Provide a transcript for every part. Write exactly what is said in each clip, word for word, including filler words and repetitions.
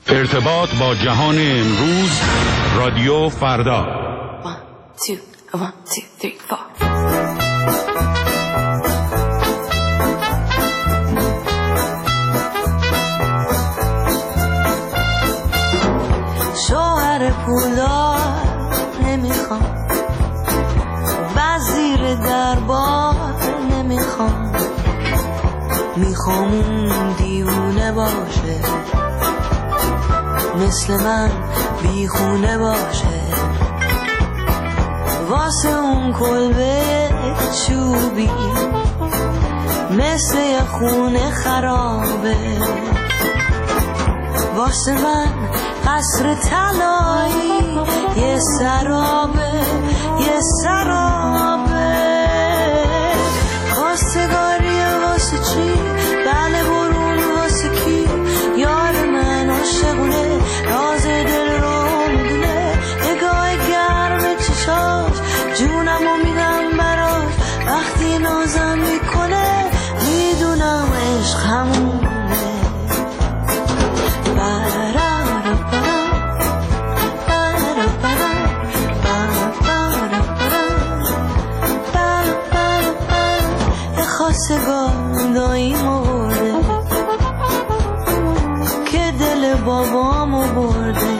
ارتباط با جهان امروز، رادیو فردا. one, two, one, two, three, four. شوهر پولدار نمیخوام، وزیر دربار نمیخوام، میخوام اون دیوونه باشه، مثل من بیخونه باشه، واسه اون کلبه چوبی مثل یه خونه خرابه، واسه من قصر طلایی یه سرابه، یه سرابه. خواستگاری واسه چی؟ بله برون واسه کی؟ یار من عاشقونه، راز دل رو میدونه، نگاه گرم چشاش جونمو میدم براش، وقتی نازم میکنه میدونم عشق همونه. خواستگاری مرده که دل بابامو برده،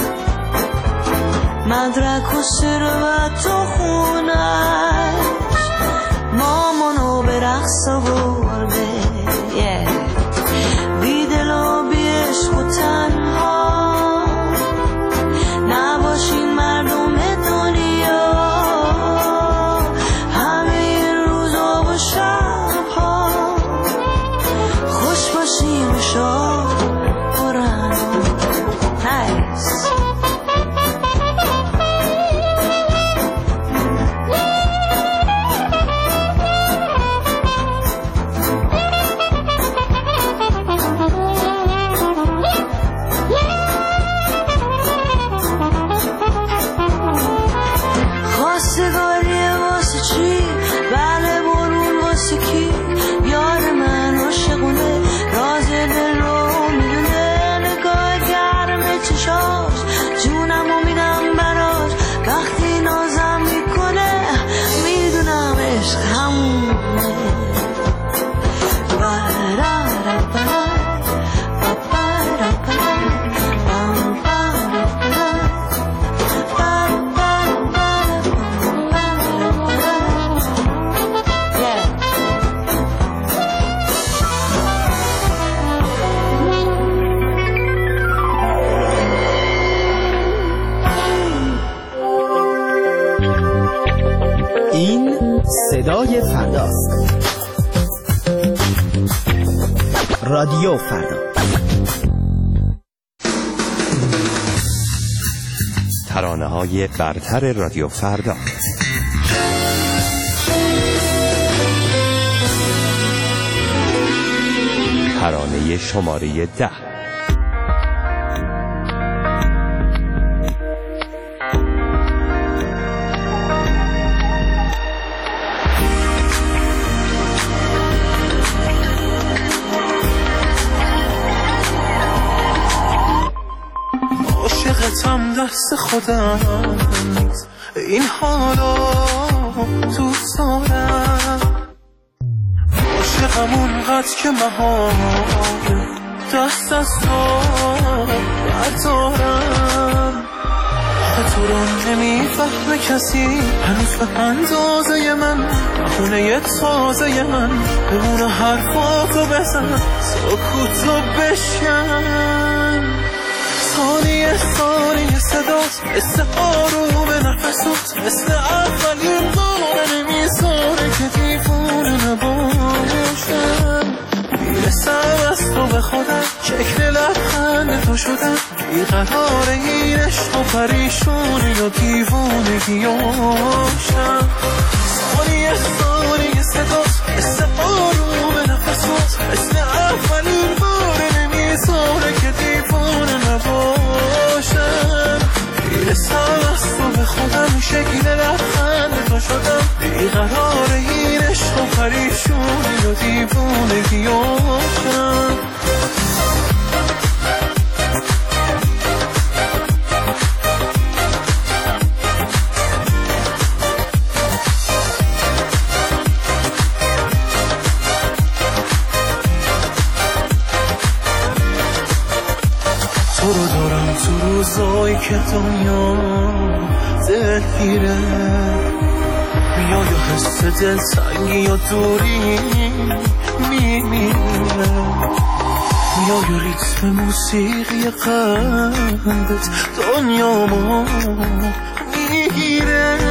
مدرک و ثروت و خونش مامانو به رقص برده. بی دل و بی عشق و تنها نباشین مردم دنیا، همه روزا و شبها خوش باشین و شاد برن. نایس. صدای فرداست. رادیو فردا. ترانه‌های برتر رادیو فردا. ترانه شماره ده. عاشقتم دست خودم، این حالا دوست دارم، عاشقم اونقدر که محال دست از تو بردارم. تو رو نمیفهمه کسی هنوز به اندازه من، خونه تازه من بمونه حرفاتو بزن، سکوتو بشکن. ثانیه ثانیه صدات مثل آروم نفسات، مثل اولین بار نمیذاره که دیوونه نباشم. میرسم از تو به خودم، شکل لبخند تو شدم، بیقرار این عشق و پریشونی و دیوونگی هاشم. ثانیه ثانیه صدات مثل آروم نفسات، مثل اولین بار نمیذاره که دیوونه نباشم. میرسم از تو به خودم، شکل لبخند تو شدم، بیقرار این عشق و پریشونی و دیوونگی هاشم. رو دارم تو روزایی که دنیا دلگیره، میای و حس دلتنگی یا دوری میمیره، میای و ریتم موسیقی قلبت دنیامو میگیره.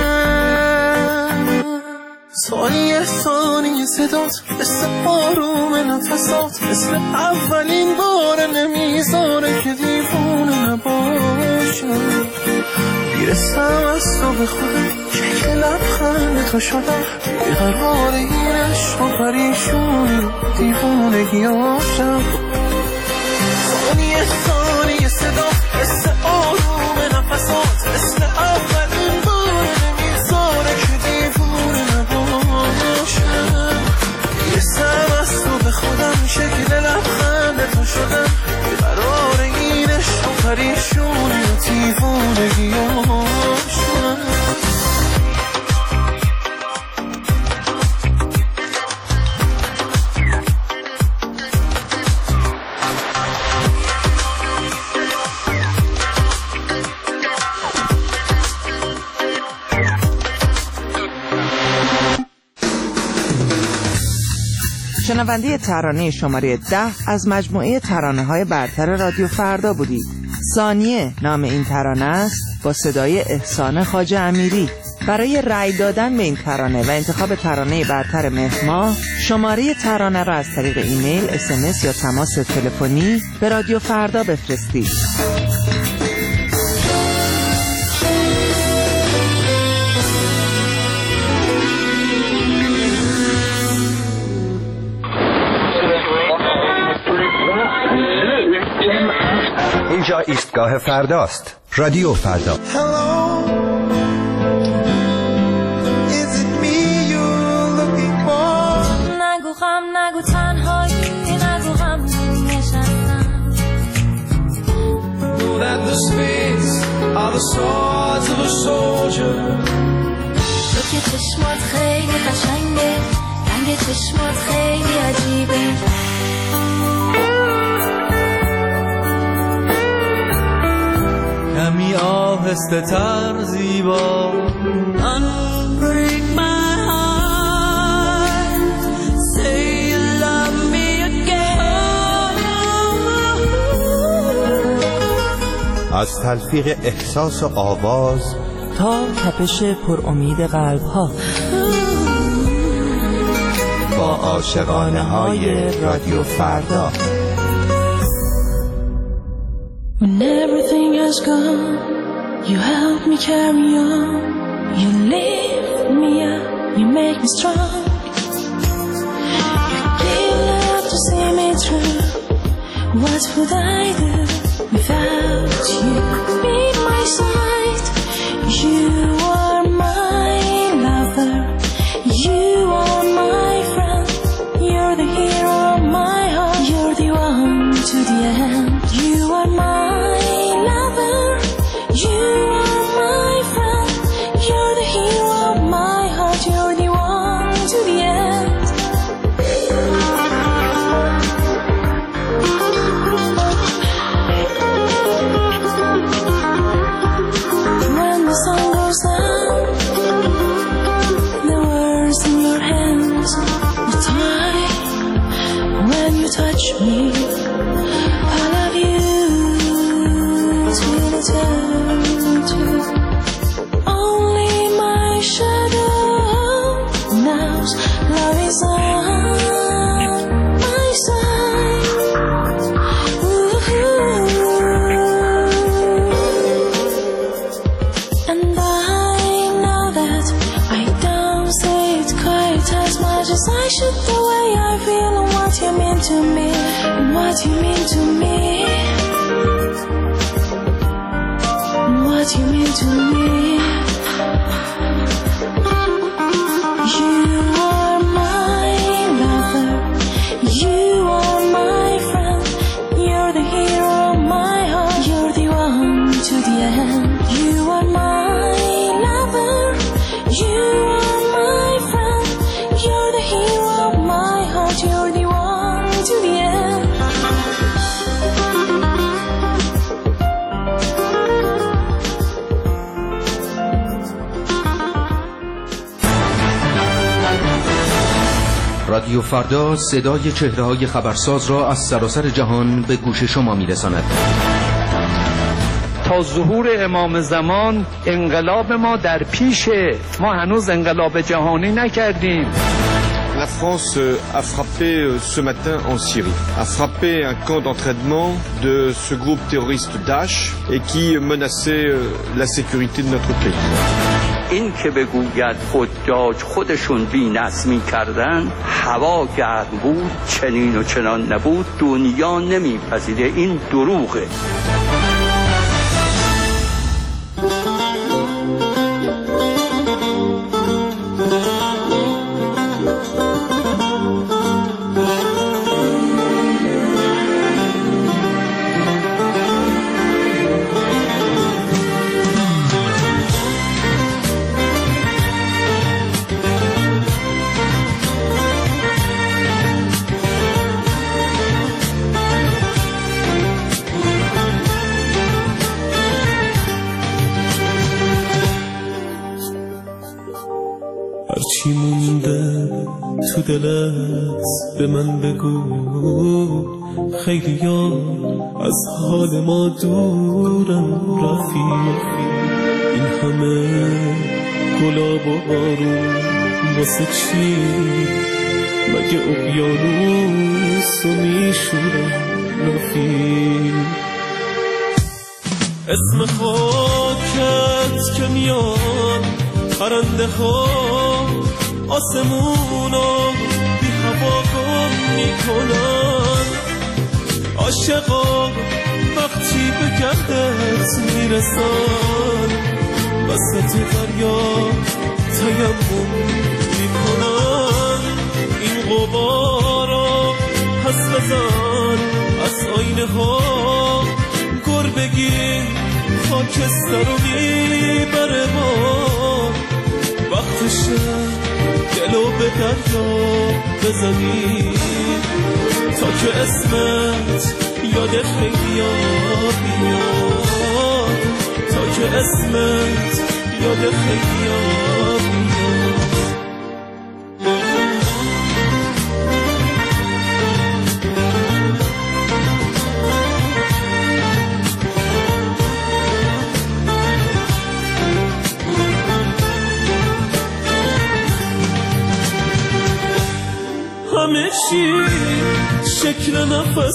ثانیه ثانیه صدات مثل آروم نفسات، مثل اولین بار نمیذاره که دیوونه نباشم. میرسم از تو به خودم شکل لبخند تو شدم، بیقرار این عشق و پریشون دیوونگیاشم. ثانیه ثانیه صدات مثل آروم نفسات، مثل اولین بار نمیذاره که دیوونه نباشم. میرسم از تو به خودم شکل لبخند تو شدم، بیقرار این عشق و پریشون دیوونگیاشم. شنونده ترانه شماره ده از مجموعه ترانه‌های برتر رادیو فردا بودید. ثانیه نام این ترانه است، با صدای احسان خواجه امیری. برای رأی دادن به این ترانه و انتخاب ترانه برتر مهر ماه، شماره ترانه را از طریق ایمیل، اس ام اس یا تماس تلفنی به رادیو فردا بفرستید. اینجا ایستگاه فرداست. رادیو فردا. نگو غم، نگو تنهایی، نگو غم نشستم. تو که چشمات خیلی قشنگه، رنگ چشمات خیلی عجیبه. کمی آهسته تر زیبا. Unbreak my heart, say you love me again. از تلفیق احساس و آواز تا تپش پر امید قلب ها، با عاشقانه های رادیو فردا. When everything has gone, you help me carry on. You lift me up, you make me strong. You give love to see me through. What would I do without you? Be my side. You are my lover. You are my friend. You're the hero of my heart. You're the one to the end. You are my lover, you are my friend, you're the hero of my heart, you're the one to the end. When the sun goes down, the words in your hands are tied. When you touch me, I love you till eternity. Only my shadow knows love is on my side. Ooh. And I know that I don't say it quite as much as I should. The way I feel and what you mean to me, and what you mean to me. What you mean to me. You are my lover, you are my friend, you're the hero of my heart, you're the one to the end. You are my lover, you are my friend, you're the hero of my heart, you're the one to the end. رادیو فردا صدای چهره‌های خبرساز را از سراسر جهان به گوش شما می‌رساند. تا ظهور امام زمان انقلاب ما در پیشه، ما هنوز انقلاب جهانی نکردیم. La France a frappé ce matin en Syrie, a frappé un camp d'entraînement de ce groupe terroriste Daesh et qui menaçait la sécurité de notre pays. این که بگوید حجاج خودشون بی‌نظم می‌کردن، هوا گرم بود، چنین و چنان نبود، دنیا نمی‌پذیره، این دروغه. هرچی مونده تو دلت به من بگو، خیلی ها از حال ما دورن رفیق. این همه گلاب و بارون واسه چی؟ مگه اقیانوس رو میشورن رفیق. اسم خاکت که میاد پرنده ها آسمونو بی هوا گم میکنن. عاشقا وقتی به گردت میرسن وسط دریا تیمم میکنن. این غبارا پس بزن از آینه ها، گر بگی خاکستر رو میبره ما. وقتشه دلو به دریا بزنی تا که اسمت یاد خیلی ها بیاد، تا که اسمت یاد خیلی ها بیاد. همه چی شکل نفس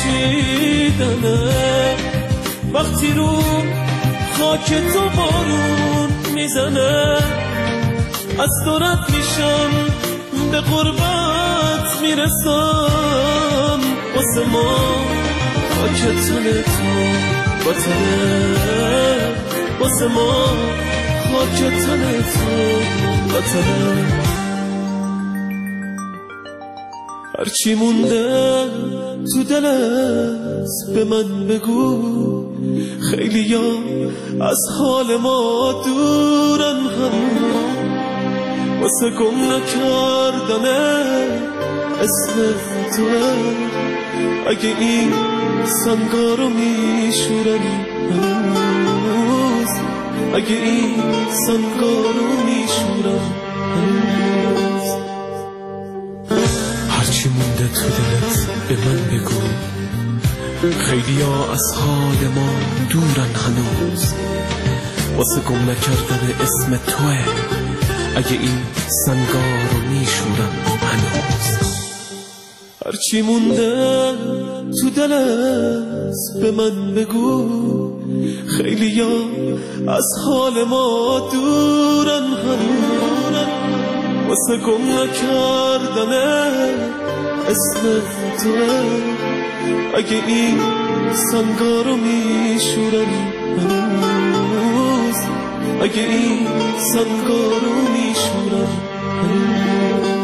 کشیدنه، وقتی رو خاک تو بارون میزنه. از دورت میشم به قربت میرسم، واسه ما خاک تن تو وطنه، واسه ما خاک تن تو وطنه. هرچی مونده تو دلت به من بگو، خیلی ها از حال ما دورن هنوز. واسه گم نکردنه اسم توه، اگه این سنگارو میشورن هنوز، اگه این سنگارو میشورن هنوز. هرچی مونده تو دلت به من بگو، خیلی ها از حال ما دورن هنوز. واسه گم نکردن اسم توه، اگه این سنگار رو میشورن هنوز. هرچی مونده تو دلت به من بگو، خیلی ها از حال ما دورن هنوز. واسه گم نکردن اسم توه، اگه این سنگار رو میشورن هنوز، اگه این سنگار رو میشورن هنوز.